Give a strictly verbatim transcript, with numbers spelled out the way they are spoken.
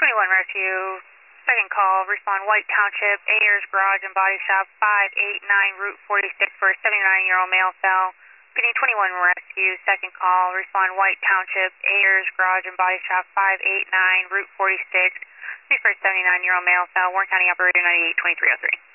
twenty-one Rescue, second call, respond White Township, Ayers Garage and Body Shop, five eighty-nine Route forty-six for a seventy-nine-year-old male cell. Pending twenty-one Rescue, second call, respond White Township, Ayers Garage and Body Shop, five eighty-nine Route forty-six, for a seventy-nine-year-old male cell, Warren County Operator ninety-eight twenty-three oh three.